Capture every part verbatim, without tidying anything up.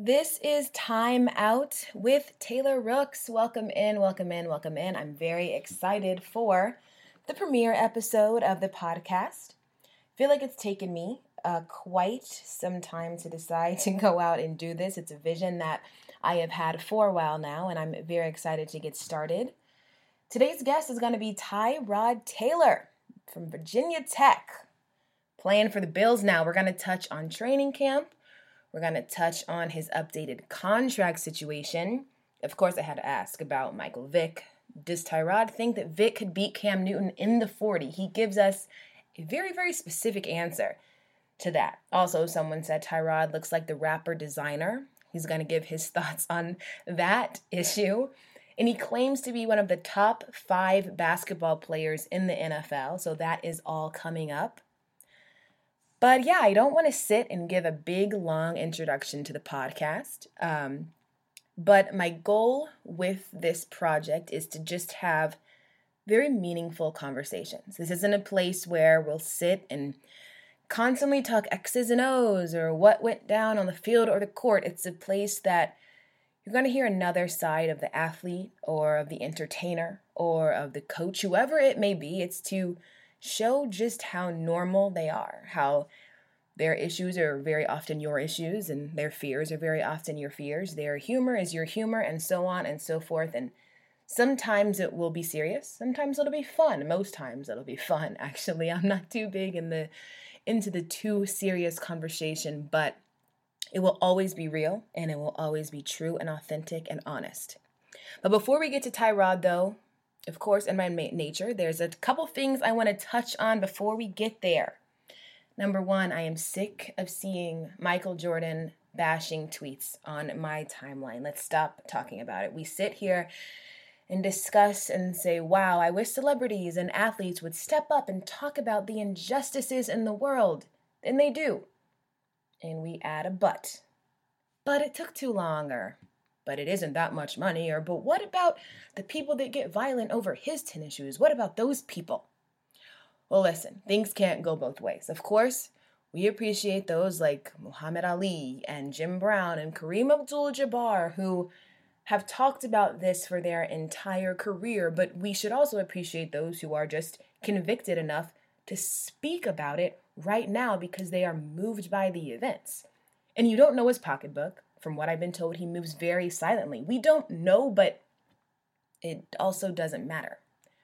This is Time Out with Taylor Rooks. Welcome in, welcome in, welcome in. I'm very excited for the premiere episode of the podcast. I feel like it's taken me uh, quite some time to decide to go out and do this. It's a vision that I have had for a while now, and I'm very excited to get started. Today's guest is going to be Tyrod Taylor from Virginia Tech, playing for the Bills now. We're going to touch on training camp. We're going to touch on his updated contract situation. Of course, I had to ask about Michael Vick. Does Tyrod think that Vick could beat Cam Newton in the forty? He gives us a very, very specific answer to that. Also, someone said Tyrod looks like the rapper Designer. He's going to give his thoughts on that issue. And he claims to be one of the top five basketball players in the N F L. So that is all coming up. But yeah, I don't want to sit and give a big, long introduction to the podcast. Um, but my goal with this project is to just have very meaningful conversations. This isn't a place where we'll sit and constantly talk X's and O's or what went down on the field or the court. It's a place that you're going to hear another side of the athlete or of the entertainer or of the coach, whoever it may be. It's to show just how normal they are, how their issues are very often your issues and their fears are very often your fears. Their humor is your humor, and so on and so forth. And sometimes it will be serious. Sometimes it'll be fun. Most times it'll be fun, actually. I'm not too big in the into the too serious conversation, but it will always be real and it will always be true and authentic and honest. But before we get to Tyrod, though, of course, in my nature, there's a couple things I want to touch on before we get there. Number one, I am sick of seeing Michael Jordan bashing tweets on my timeline. Let's stop talking about it. We sit here and discuss and say, wow, I wish celebrities and athletes would step up and talk about the injustices in the world. And they do. And we add a but. But it took too long, or but it isn't that much money, or but what about the people that get violent over his tennis shoes? What about those people? Well, listen, things can't go both ways. Of course, we appreciate those like Muhammad Ali and Jim Brown and Kareem Abdul-Jabbar who have talked about this for their entire career, but we should also appreciate those who are just convicted enough to speak about it right now because they are moved by the events. And you don't know his pocketbook. From what I've been told, he moves very silently. We don't know, but it also doesn't matter.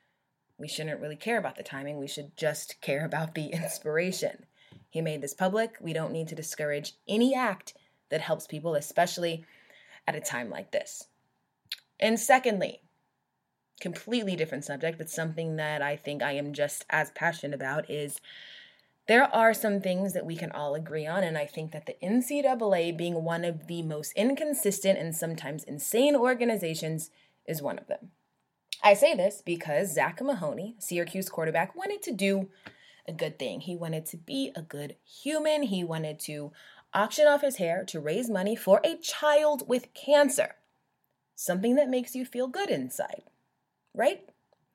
We shouldn't really care about the timing. We should just care about the inspiration. He made this public. We don't need to discourage any act that helps people, especially at a time like this. And secondly, completely different subject, but something that I think I am just as passionate about is there are some things that we can all agree on, and I think that the N C double A, being one of the most inconsistent and sometimes insane organizations, is one of them. I say this because Zach Mahoney, Syracuse quarterback, wanted to do a good thing. He wanted to be a good human. He wanted to auction off his hair to raise money for a child with cancer. Something that makes you feel good inside, right?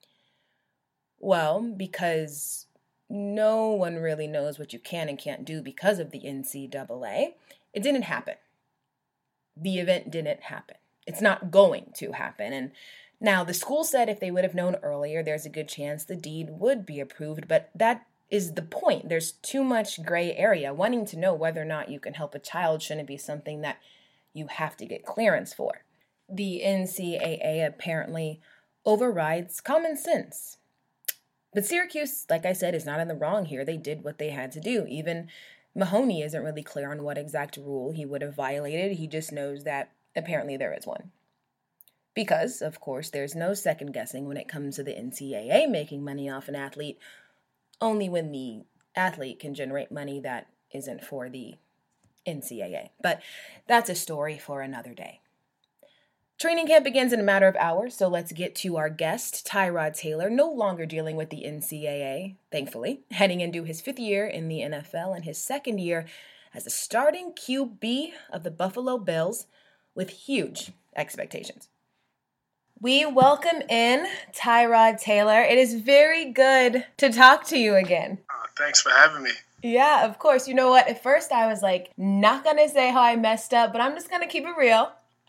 Well, because no one really knows what you can and can't do because of the N C double A. It didn't happen. The event didn't happen. It's not going to happen. And now the school said if they would have known earlier, there's a good chance the deed would be approved. But that is the point. There's too much gray area. Wanting to know whether or not you can help a child shouldn't be something that you have to get clearance for. The N C double A apparently overrides common sense. But Syracuse, like I said, is not in the wrong here. They did what they had to do. Even Mahoney isn't really clear on what exact rule he would have violated. He just knows that apparently there is one. Because, of course, there's no second guessing when it comes to the N C double A making money off an athlete, only when the athlete can generate money that isn't for the N C double A. But that's a story for another day. Training camp begins in a matter of hours, so let's get to our guest, Tyrod Taylor, no longer dealing with the N C double A, thankfully, heading into his fifth year in the N F L and his second year as the starting Q B of the Buffalo Bills with huge expectations. We welcome in Tyrod Taylor. It is very good to talk to you again. Uh, thanks for having me. Yeah, of course. You know what? At first I was like, not going to say how I messed up, but I'm just going to keep it real.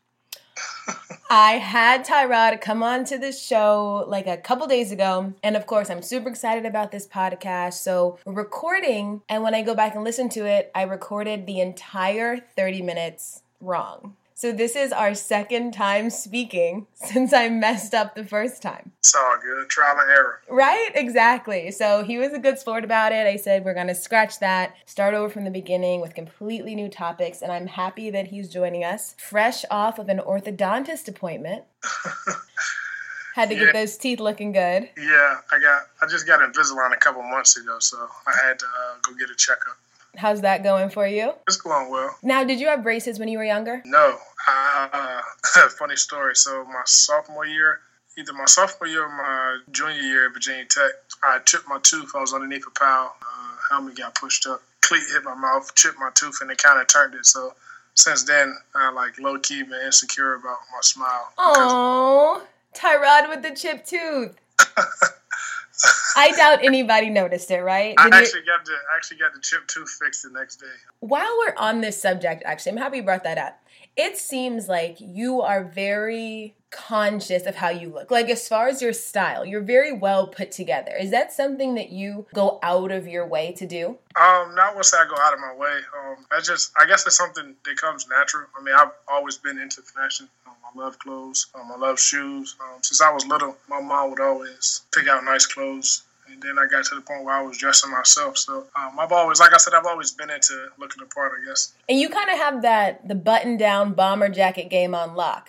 I had Tyrod come on to this show like a couple days ago. And of course, I'm super excited about this podcast. So we're recording. And when I go back and listen to it, I recorded the entire thirty minutes wrong. So this is our second time speaking since I messed up the first time. It's all good. Trial and error. Right? Exactly. So he was a good sport about it. I said, we're going to scratch that, start over from the beginning with completely new topics. And I'm happy that he's joining us fresh off of an orthodontist appointment. Had to yeah. get those teeth looking good. Yeah, I got. I just got Invisalign a couple months ago, so I had to uh, go get a checkup. How's that going for you? It's going well. Now, did you have braces when you were younger? No. Uh, funny story. So my sophomore year, either my sophomore year or my junior year at Virginia Tech, I chipped my tooth. I was underneath a pile. Uh, helmet got pushed up. Cleat hit my mouth, chipped my tooth, and it kind of turned it. So since then, I like low-key been insecure about my smile. Oh, Tyrod with the chipped tooth. I doubt anybody noticed it, right? Did I actually you... got the actually got the chipped tooth fixed the next day. While we're on this subject, actually, I'm happy you brought that up. It seems like you are very conscious of how you look. Like, as far as your style, you're very well put together. Is that something that you go out of your way to do? Um, not once I go out of my way. Um, I just, I guess it's something that comes natural. I mean, I've always been into fashion. Um, I love clothes. Um, I love shoes. Um, since I was little, my mom would always pick out nice clothes. And then I got to the point where I was dressing myself. So um, I've always, like I said, I've always been into looking the part, I guess. And you kind of have that, the button-down bomber jacket game on lock.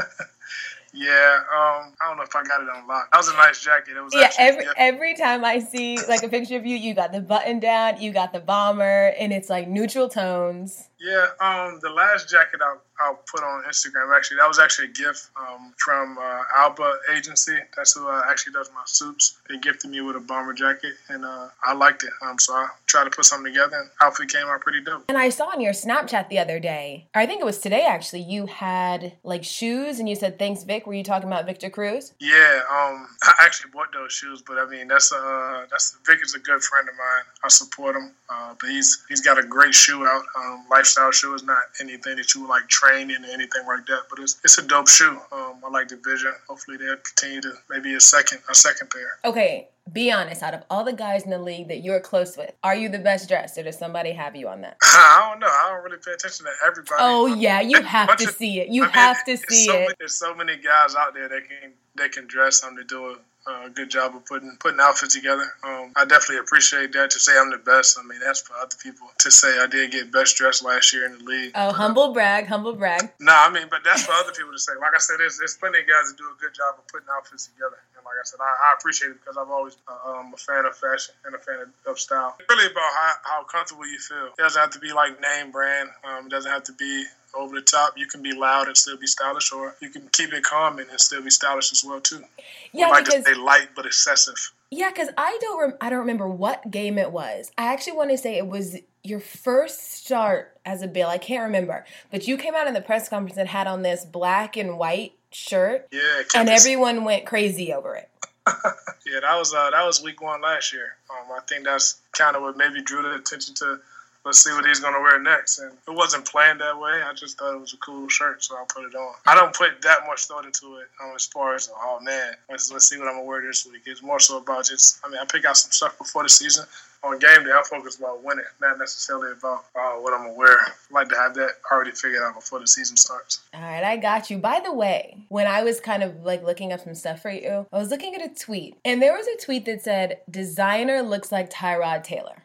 Yeah, um, I don't know if I got it on lock. That was a nice jacket. It was yeah, actually, every yeah. every time I see like a picture of you, you got the button down, you got the bomber, and it's like neutral tones. Yeah, um, the last jacket I I put on Instagram, actually, that was actually a gift um, from uh, Alba Agency. That's who uh, actually does my suits. They gifted me with a bomber jacket, and uh, I liked it. Um, so I tried to put something together, and outfit came out pretty dope. And I saw on your Snapchat the other day, or I think it was today actually, you had like shoes, and you said, "Thanks, Vic." Were you talking about Victor Cruz? Yeah, um, I actually bought those shoes, but I mean, that's uh, that's Vic is a good friend of mine. I support him, uh, but he's he's got a great shoe out. Um, lifestyle shoe is not anything that you would like train in or anything like that, but it's it's a dope shoe. Um, I like the vision. Hopefully they'll continue to maybe a second a second pair. Okay, be honest. Out of all the guys in the league that you're close with, are you the best dressed, or does somebody have you on that? I don't know. I don't really pay attention to everybody. Oh yeah, you have to of, see it. You I mean, have to see so it. Many, there's so many guys out there that can that can dress them to do a a good job of putting putting outfits together. Um, I definitely appreciate that. To say I'm the best, I mean, that's for other people to say I did get best dressed last year in the league. Oh, humble brag, humble brag. No, nah, I mean, but that's for other people to say. Like I said, there's, there's plenty of guys that do a good job of putting outfits together. And like I said, I, I appreciate it because I've always uh, um, a fan of fashion and a fan of, of style. It's really about how, how comfortable you feel. It doesn't have to be like name brand. Um, it doesn't have to be over the top. You can be loud and still be stylish, or you can keep it calm and still be stylish as well too. Yeah, or like because to say light but excessive. Yeah, because I don't rem- I don't remember what game it was. I actually want to say it was your first start as a Bill. I can't remember, but you came out in the press conference and had on this black and white shirt. Yeah, and everyone went crazy over it. yeah, that was uh, that was week one last year. Um, I think that's kind of what maybe drew the attention to. Let's see what he's going to wear next. And it wasn't planned that way. I just thought it was a cool shirt, so I put it on. I don't put that much thought into it um, as far as, oh, man, let's, let's see what I'm going to wear this week. It's more so about just, I mean, I pick out some stuff before the season. On game day, I focus about winning, not necessarily about uh, what I'm going to wear. I like to have that already figured out before the season starts. All right, I got you. By the way, when I was kind of like looking up some stuff for you, I was looking at a tweet, and there was a tweet that said, "Designer looks like Tyrod Taylor."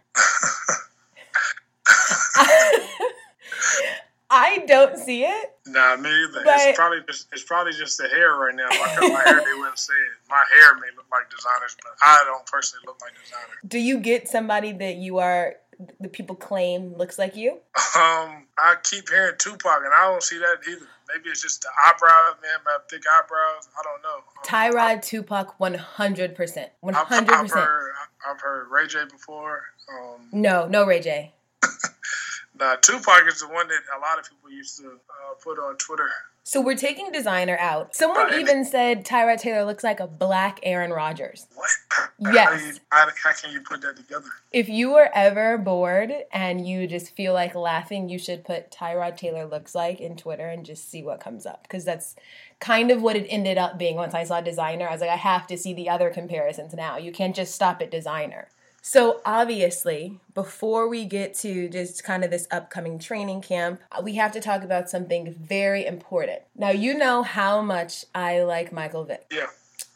I don't see it. Nah, me either. It's probably just it's probably just the hair right now. If I cut my hair, they wouldn't say it. My hair may look like designers, but I don't personally look like designer. Do you get somebody that you are the people claim looks like you? Um, I keep hearing Tupac, and I don't see that either. Maybe it's just the eyebrows, man. Have thick eyebrows. I don't know. Um, Tyrod, Tupac, one hundred percent, one hundred I've, I've percent. heard I've heard Ray J before. Um, no, no Ray J. Nah, Tupac is the one that a lot of people used to uh, put on Twitter So we're taking designer out. Someone Right. even said Tyrod Taylor looks like a black Aaron Rodgers. What? Yes. How, do you, how, how can you put that together? If you were ever bored and you just feel like laughing, you should put Tyrod Taylor looks like in Twitter and just see what comes up. Because that's kind of what it ended up being once I saw designer. I was like, I have to see the other comparisons now. You can't just stop at designer. So obviously, before we get to just kind of this upcoming training camp, we have to talk about something very important. Now, you know how much I like Michael Vick. Yeah.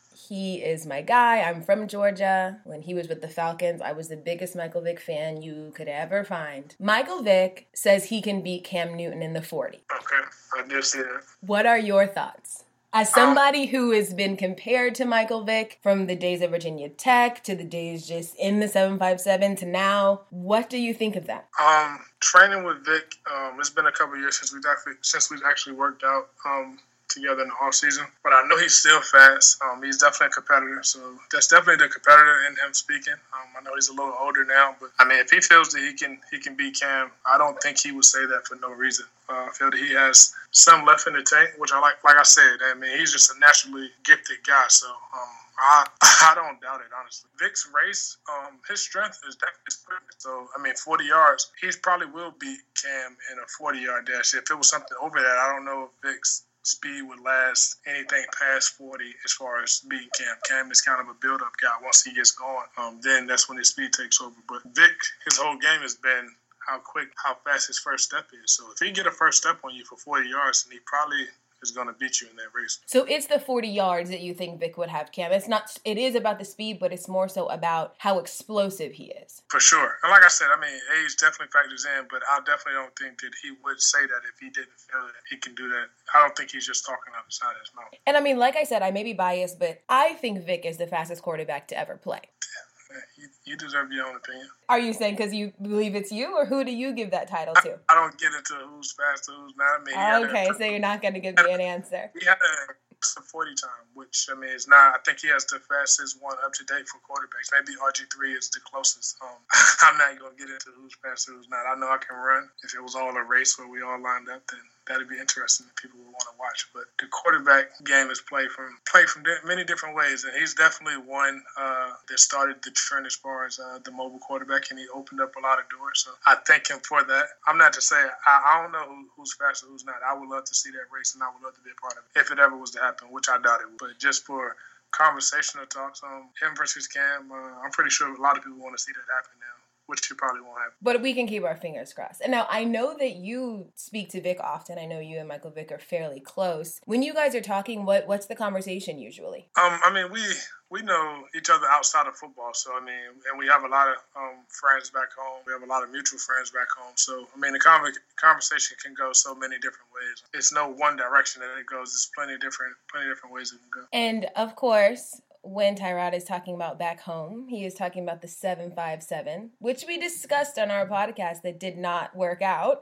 He is my guy. I'm from Georgia. When he was with the Falcons, I was the biggest Michael Vick fan you could ever find. Michael Vick says he can beat Cam Newton in the forty. Okay, I did see that. What are your thoughts? As somebody who has been compared to Michael Vick from the days of Virginia Tech to the days just in the seven five seven to now, what do you think of that? Um, training with Vick, um, it's been a couple of years since we've actually, since we've actually worked out um, together in the off season. But I know he's still fast. Um, he's definitely a competitor, so that's definitely the competitor in him speaking. Um, I know he's a little older now, but I mean, if he feels that he can he can beat Cam, I don't think he would say that for no reason. Uh, I feel that he has some left in the tank, which I like. Like I said, I mean, he's just a naturally gifted guy. So um, I I don't doubt it, honestly. Vick's race, um, his strength is definitely sprint. So I mean, forty yards, he probably will beat Cam in a forty-yard dash. If it was something over that, I don't know if Vick's speed would last anything past forty as far as beating Cam. Cam is kind of a build-up guy. Once he gets going, um, then that's when his speed takes over. But Vick, his whole game has been how quick, how fast his first step is. So if he get a first step on you for forty yards, then he probably is going to beat you in that race. So it's the forty yards that you think Vick would have Cam. It's not. It is about the speed, but it's more so about how explosive he is. For sure. And like I said, I mean, age definitely factors in, but I definitely don't think that he would say that if he didn't feel that he can do that. I don't think he's just talking out the side of his mouth. And I mean, like I said, I may be biased, but I think Vick is the fastest quarterback to ever play. You, you deserve your own opinion. Are you saying because you believe it's you, or who do you give that title to? I, I don't get into who's fast and who's not. I mean, okay, a, so you're not going to give me an answer. He had a forty time, which, I mean, is not, I think he has the fastest one up to date for quarterbacks. Maybe R G three is the closest. Um, I'm not going to get into who's fast and who's not. I know I can run. If it was all a race where we all lined up, then that'd be interesting that people would want to watch. But the quarterback game is played from played from di- many different ways, and he's definitely one uh, that started the trend as far as uh, the mobile quarterback, and he opened up a lot of doors. So I thank him for that. I'm not to say I, I don't know who, who's fast or who's not. I would love to see that race, and I would love to be a part of it if it ever was to happen, which I doubt it would. But just for conversational talks on him versus Cam, uh, I'm pretty sure a lot of people want to see that happen now, which you probably won't have. But we can keep our fingers crossed. And now, I know that you speak to Vick often. I know you and Michael Vick are fairly close. When you guys are talking, what what's the conversation usually? Um, I mean, we we know each other outside of football. So, I mean, and we have a lot of um, friends back home. We have a lot of mutual friends back home. So, I mean, the con- conversation can go so many different ways. It's no one direction that it goes. There's plenty of different, plenty of different ways it can go. And, of course, when Tyrod is talking about back home, he is talking about the seven five seven, which we discussed on our podcast that did not work out.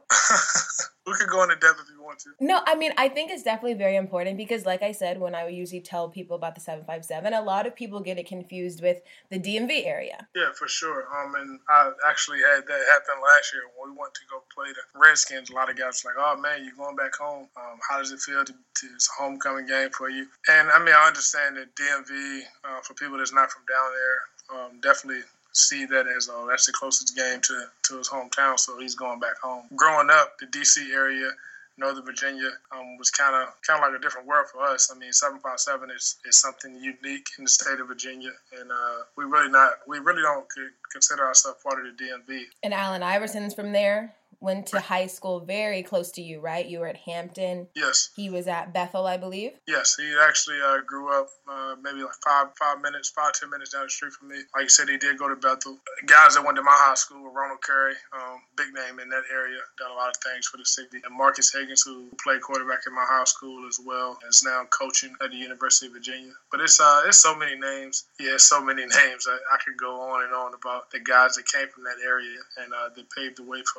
We could go into depth if you want to. No, I mean, I think it's definitely very important because, like I said, when I usually tell people about the seven five seven, a lot of people get it confused with the D M V area. Yeah, for sure. Um, and I actually had that happen last year when we went to go play the Redskins. A lot of guys were like, oh, man, you're going back home. Um, how does it feel to, to it's a homecoming game for you? And, I mean, I understand that D M V, uh, for people that's not from down there, um, definitely see that as uh, that's the closest game to, to his hometown, so he's going back home. Growing up, the D C area, Northern Virginia, um, was kind of kind of like a different world for us. I mean, seven five seven is, is something unique in the state of Virginia, and uh, we really not we really don't consider ourselves part of the D M V. And Allen Iverson's from there. Went to high school very close to you, right? You were at Hampton. Yes. He was at Bethel, I believe. Yes, he actually uh, grew up uh, maybe like five five minutes, five, ten minutes down the street from me. Like you said, he did go to Bethel. Guys that went to my high school were Ronald Curry, um, big name in that area, done a lot of things for the city. And Marcus Higgins, who played quarterback in my high school as well, is now coaching at the University of Virginia. But it's uh, it's so many names. Yeah, it's so many names. I, I could go on and on about the guys that came from that area and uh, that paved the way for, for guys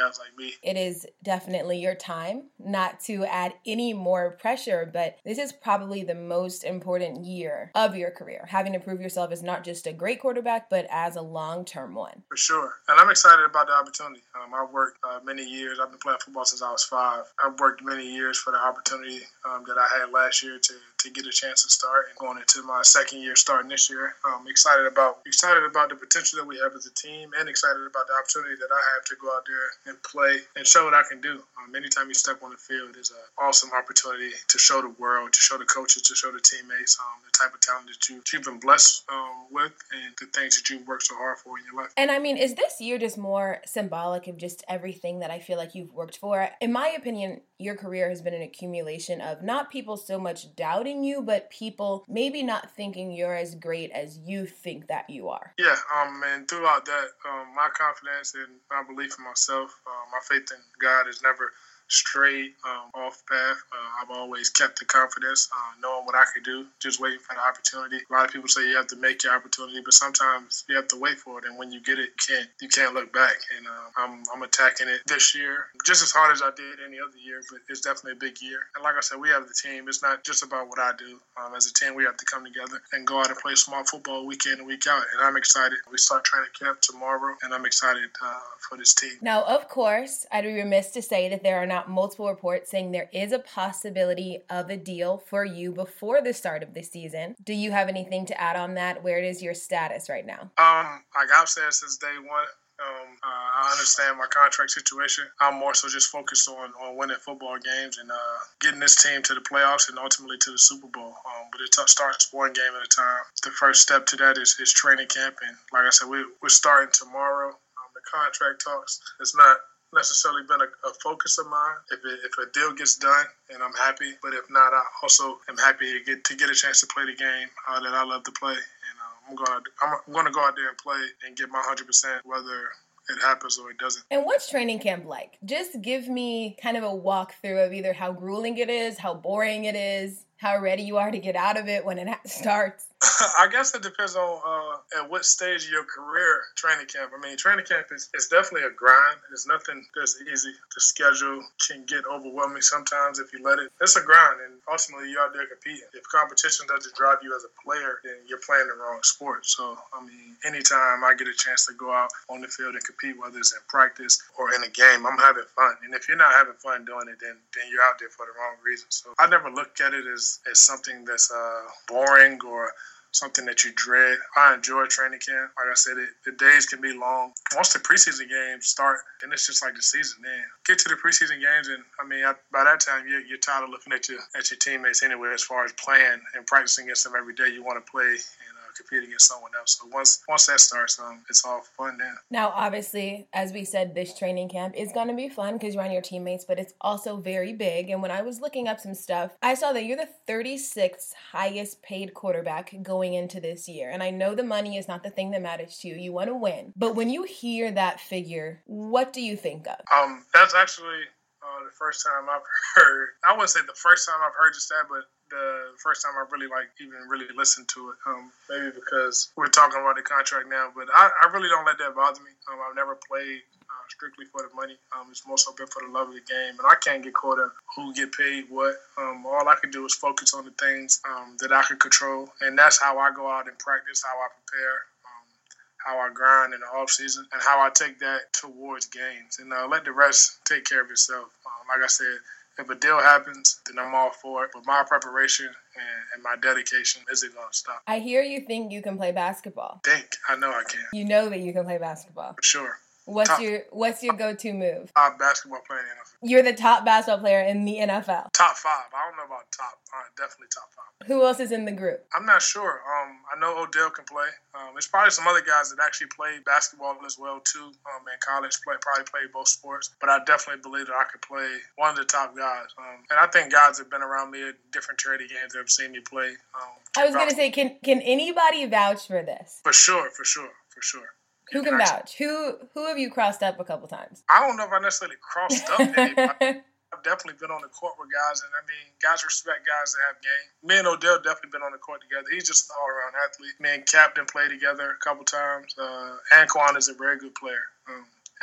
guys like me. It is definitely your time, not to add any more pressure, but this is probably the most important year of your career, having to prove yourself as not just a great quarterback, but as a long-term one. For sure. And I'm excited about the opportunity. Um, I've worked uh, many years. I've been playing football since I was five. I've worked many years for the opportunity um, that I had last year to, to get a chance to start, and going into my second year starting this year. I'm excited about excited about the potential that we have as a team, and excited about the opportunity that I have to go out there and play and show what I can do. Um, anytime you step on the field, it's an awesome opportunity to show the world, to show the coaches, to show the teammates um, the type of talent that you, you've been blessed um, with, and the things that you've worked so hard for in your life. And I mean, is this year just more symbolic of just everything that I feel like you've worked for? In my opinion, your career has been an accumulation of not people so much doubting you, but people maybe not thinking you're as great as you think that you are. Yeah, um, and throughout that, um, my confidence and my belief in myself, uh, my faith in God is never straight um, off path. Uh, I've always kept the confidence, uh, knowing what I could do, just waiting for the opportunity. A lot of people say you have to make your opportunity, but sometimes you have to wait for it. And when you get it, you can't you can't look back. And uh, I'm I'm attacking it this year just as hard as I did any other year, but it's definitely a big year. And like I said, we have the team. It's not just about what I do. Um, as a team, we have to come together and go out and play small football week in and week out. And I'm excited. We start training camp tomorrow, and I'm excited uh, for this team. Now, of course, I'd be remiss to say that there are not multiple reports saying there is a possibility of a deal for you before the start of the season. Do you have anything to add on that? Where is your status right now? Um, like I've said since day one, um, uh, I understand my contract situation. I'm more so just focused on, on winning football games and uh, getting this team to the playoffs and ultimately to the Super Bowl. Um, but it t- starts one game at a time. The first step to that is, is training camp. And like I said, we, we're starting tomorrow. Um, the contract talks, it's not necessarily been a, a focus of mine. If it, if a deal gets done, and I'm happy, but if not, I also am happy to get to get a chance to play the game uh, that I love to play. And uh, I'm going I'm going to go out there and play and get my one hundred percent, whether it happens or it doesn't. And what's training camp like? Just give me kind of a walkthrough of either how grueling it is, how boring it is, how ready you are to get out of it when it starts. I guess it depends on uh, at what stage of your career training camp. I mean, training camp is, is definitely a grind. It's nothing that's easy. The schedule can get overwhelming sometimes if you let it. It's a grind, and ultimately you're out there competing. If competition doesn't drive you as a player, then you're playing the wrong sport. So, I mean, anytime I get a chance to go out on the field and compete, whether it's in practice or in a game, I'm having fun. And if you're not having fun doing it, then, then you're out there for the wrong reason. So I never look at it as, as something that's uh, boring or something that you dread. I enjoy training camp. Like I said, it, the days can be long. Once the preseason games start, then it's just like the season. Then get to the preseason games, and I mean, I, by that time, you're, you're tired of looking at your at your teammates anyway. As far as playing and practicing against them every day, you want to play and uh, compete against someone else. So once once that starts, um, it's all fun then. Now, obviously, as we said, this training camp is going to be fun because you're on your teammates, but it's also very big. And when I was looking up some stuff, I saw that you're the thirty-sixth highest paid quarterback going into this year. And I know the money is not the thing that matters to you. You want to win. But when you hear that figure, what do you think of? Um, that's actually uh, the first time I've heard, I wouldn't say the first time I've heard just that, but the first time I really like even really listened to it. Um, maybe because we're talking about the contract now, but I, I really don't let that bother me. Um, I've never played uh, strictly for the money. Um, it's more so been for the love of the game, and I can't get caught up who get paid what. Um, all I can do is focus on the things um, that I can control, and that's how I go out and practice, how I prepare, um, how I grind in the off season, and how I take that towards games, and uh, let the rest take care of itself. Um, like I said, if a deal happens, then I'm all for it. But my preparation and, and my dedication isn't going to stop. I hear you think you can play basketball. Think. I know I can. You know that you can play basketball. For sure. What's top, your What's your go-to move? Top basketball player in the N F L. You're the top basketball player in the N F L. Top five. I don't know about top. Uh, definitely top five. Who else is in the group? I'm not sure. Um, I know Odell can play. Um, there's probably some other guys that actually played basketball as well too. Um, in college, play probably played both sports. But I definitely believe that I could play one of the top guys. Um, and I think guys have been around me at different charity games that have seen me play. Um, I was going to say, can can anybody vouch for this? For sure, for sure, for sure. Who can vouch? Who who have you crossed up a couple times? I don't know if I necessarily crossed up anybody. I've definitely been on the court with guys, and I mean, guys respect guys that have game. Me and Odell definitely been on the court together. He's just an all-around athlete. Me and Captain play together a couple times. Uh, Anquan is a very good player. Um,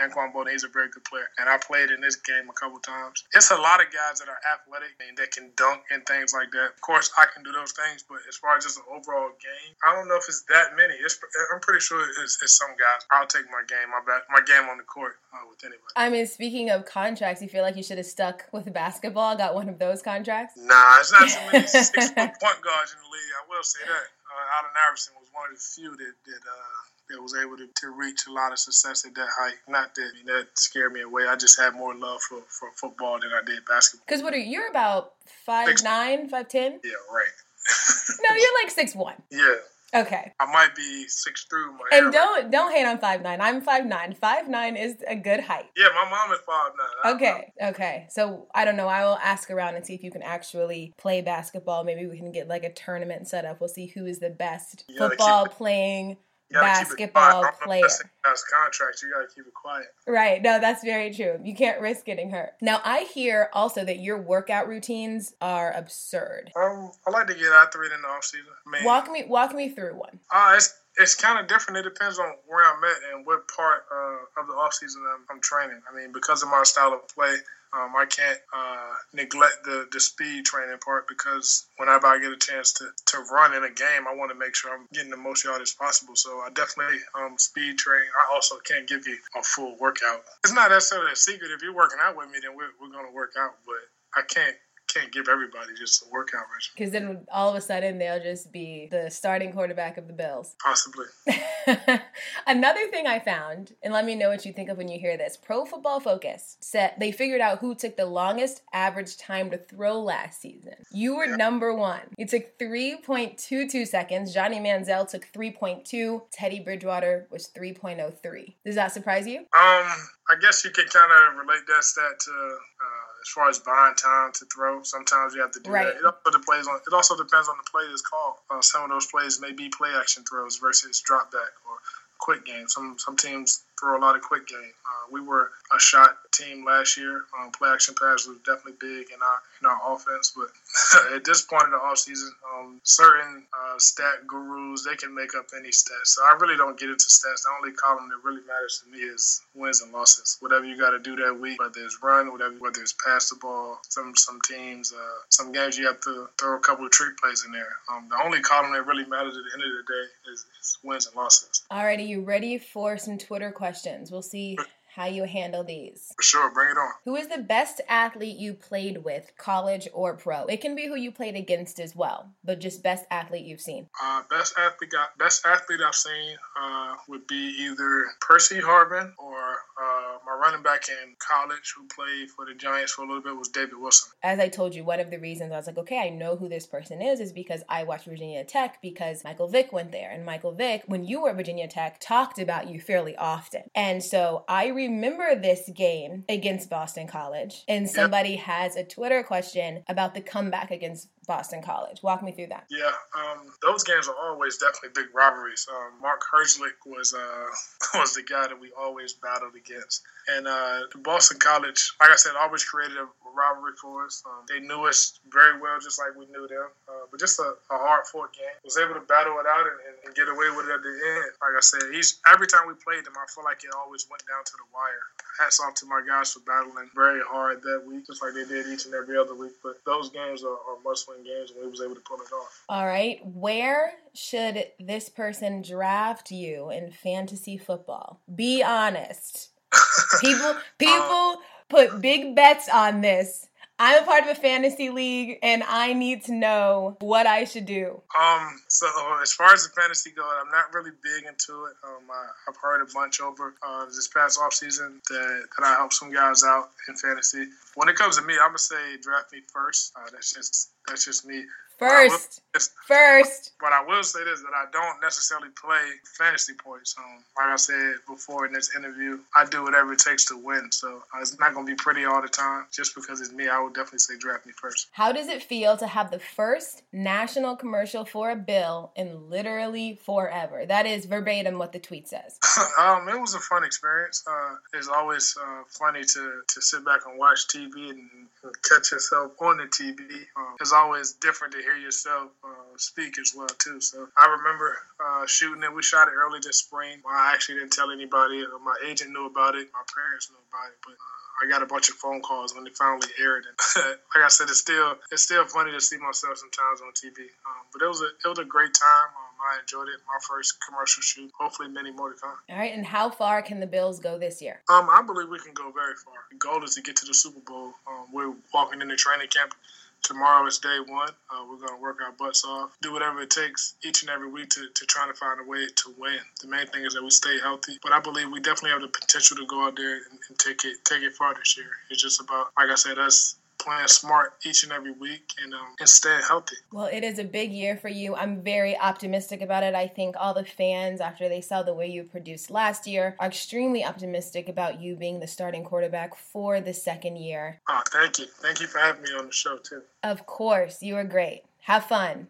Anquan Boldin, he's a very good player. And I played in this game a couple times. It's a lot of guys that are athletic and that can dunk and things like that. Of course, I can do those things, but as far as just an overall game, I don't know if it's that many. It's, I'm pretty sure it's, it's some guys. I'll take my game, my back, my game on the court uh, with anybody. I mean, speaking of contracts, you feel like you should have stuck with basketball, got one of those contracts? Nah, it's not too many six-foot point guards in the league. I will say that. Uh, Allen Iverson was one of the few that that, uh, that was able to, to reach a lot of success at that height. Not that I mean, that scared me away. I just had more love for, for football than I did basketball. Because what are you? You're about five nine, five ten? Yeah, right. No, you're like six one. Yeah. Okay. I might be six through my And don't right. don't hate on five nine. I'm five nine. five nine is a good height. Yeah, my mom is five nine. Okay, okay. So I don't know. I will ask around and see if you can actually play basketball. Maybe we can get like a tournament set up. We'll see who is the best football keep, playing basketball player. That's contract. You gotta keep it quiet. Right. No, that's very true. You can't risk getting hurt. Now, I hear also that your workout routines are absurd. Um, I like to get after it in the off season. I mean, walk me, walk me through one. Uh, it's it's kind of different. It depends on where I'm at and what part uh, of the off season I'm, I'm training. I mean, because of my style of play. Um, I can't uh, neglect the, the speed training part because whenever I get a chance to, to run in a game, I want to make sure I'm getting the most yardage possible. So I definitely um, speed train. I also can't give you a full workout. It's not necessarily a secret. If you're working out with me, then we're, we're going to work out. But I can't can't give everybody just a workout regimen. Because then all of a sudden they'll just be the starting quarterback of the Bills. Possibly. Another thing I found, and let me know what you think of when you hear this, Pro Football Focus said they figured out who took the longest average time to throw last season. You were yeah. number one. You took three point two two seconds. Johnny Manziel took three point two. Teddy Bridgewater was three point oh three. Does that surprise you? Um, I guess you can kind of relate that stat to uh, as far as buying time to throw. Sometimes you have to do right. that. It also, depends on, it also depends on the play that's called. Uh, some of those plays may be play action throws versus drop back or quick game. Some some teams throw a lot of quick game. Uh, we were a shot team last year. Um, play action pass was definitely big in our in our offense. But at this point in the offseason, um, certain uh, stat gurus, they can make up any stats. So I really don't get into stats. The only column that really matters to me is wins and losses. Whatever you got to do that week, whether it's run, whatever, whether it's pass the ball. Some some teams, uh, some games you have to throw a couple of trick plays in there. Um, the only column that really matters at the end of the day is, is wins and losses. Alrighty, you ready for some Twitter questions? We'll see how you handle these. For sure, bring it on. Who is the best athlete you played with, college or pro? It can be who you played against as well, but just best athlete you've seen. Uh, best athlete, got, best athlete I've seen uh, would be either Percy Harvin or uh, my running back in college who played for the Giants for a little bit was David Wilson. As I told you, one of the reasons I was like, okay, I know who this person is, is because I watched Virginia Tech because Michael Vick went there. And Michael Vick, when you were at Virginia Tech, talked about you fairly often. And so I remember this game against Boston College, and somebody yep. has a Twitter question about the comeback against Boston College. Walk me through that. Yeah, um, those games are always definitely big rivalries. Um, Mark Herzlich was uh, was the guy that we always battled against. And uh, Boston College, like I said, always created a rivalry for us. Um, they knew us very well, just like we knew them. Uh, but just a, a hard-fought game. Was able to battle it out and, and, and get away with it at the end. Like I said, each, every time we played them, I feel like it always went down to the wire. Hats off to my guys for battling very hard that week, just like they did each and every other week. But those games are, are must-win games, and we was able to pull it off. All right. Where should this person draft you in fantasy football? Be honest. People people um, put big bets on this. I'm a part of a fantasy league, and I need to know what I should do. Um. So as far as the fantasy goes, I'm not really big into it. Um. I, I've heard a bunch over uh, this past offseason that, that I helped some guys out in fantasy. When it comes to me, I'm going to say draft me first. Uh, that's just that's just me. First. Will, First. But I will say this, that I don't necessarily play fantasy points. Um, like I said before in this interview, I do whatever it takes to win. So uh, it's not going to be pretty all the time. Just because it's me, I would definitely say draft me first. How does it feel to have the first national commercial for a bill in literally forever? That is verbatim what the tweet says. um, it was a fun experience. Uh, it's always uh, funny to, to sit back and watch T V and catch yourself on the T V. Um, it's always different to hear yourself uh, speak as well too. So I remember uh, shooting it. We shot it early this spring. I actually didn't tell anybody. My agent knew about it. My parents knew about it, but uh, I got a bunch of phone calls when they finally aired it. Like I said, it's still it's still funny to see myself sometimes on T V. Um, but it was a it was a great time. Um, I enjoyed it. My first commercial shoot. Hopefully, many more to come. All right, and how far can the Bills go this year? Um, I believe we can go very far. The goal is to get to the Super Bowl. Um, we're walking into training camp. Tomorrow is day one. Uh, we're going to work our butts off, do whatever it takes each and every week to, to try to find a way to win. The main thing is that we stay healthy. But I believe we definitely have the potential to go out there and, and take it take it far this year. It's just about, like I said, us playing smart each and every week and um, and staying healthy. Well, it is a big year for you. I'm very optimistic about it. I think all the fans, after they saw the way you produced last year, are extremely optimistic about you being the starting quarterback for the second year. Oh, thank you. Thank you for having me on the show, too. Of course. You were great. Have fun.